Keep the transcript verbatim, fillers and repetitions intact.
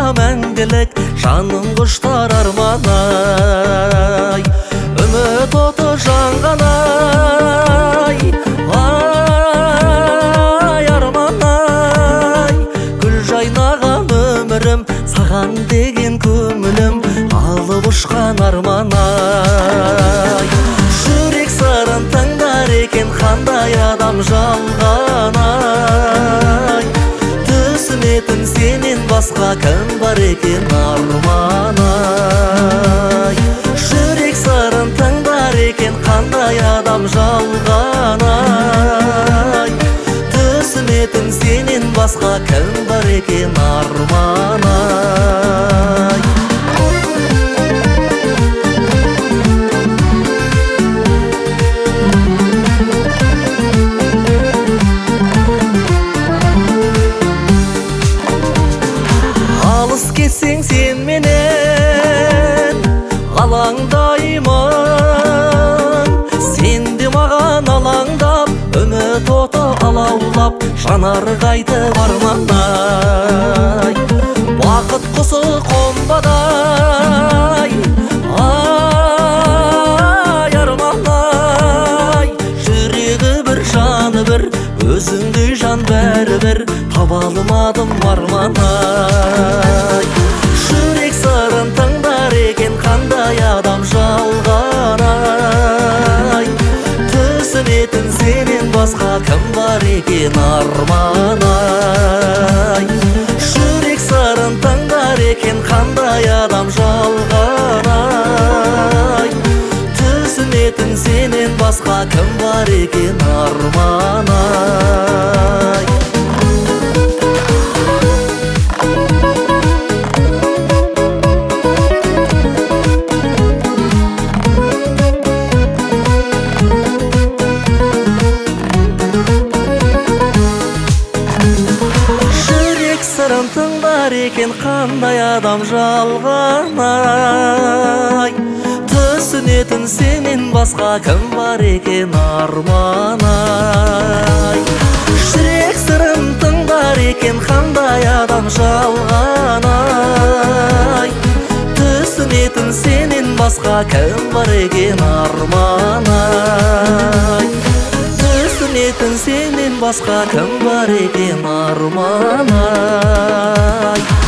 мәңгілік, жаным құштар арман-ай. Үміт оты жанған-ай, ай арман-ай. Гүл жайнаған өмірім, саған деген көңілім, алып ұшқан арман-ай. Жүрек сырын тыңдар екен, қандай адам жалған-ай. Түсінетін сенен басқа кім бар екен, арман-ай. Жүрек сырын тыңдар екен, қандай адам жалған-ай. Түсінетін сенен басқа кім бар екен, арман-ай. Алыс кетсең сен менен алаңдаймын, сен де маған алаңдап, үміт оты алаулап, жанар қайтып арман-ай. Бақыт құсы қомбадай, ай арман-ай. Жүрегі бір, жаны бір, өзіңдей жан бәрібір, таба алмадым арман-ай. Жүрек сырын тыңдар екен, қандай адам жалған-ай. Түсінетін сенен басқа кім бар екен, арман-ай. Жүрек сырын тыңдар екен, қандай адам жалған-ай. Түсінетін сенен басқа кім бар екен, арман-ай. Сырын тыңдар екен, қандай адам жалған-ай. Түсінетін сенен басқа кім бар екен, арман-ай. Жүрек сырын тыңдар екен, қандай адам жалған-ай. Түсінетін сенен басқа кім бар екен, арман-ай. Түсінетін сенен басқа кім бар екен, арман-ай.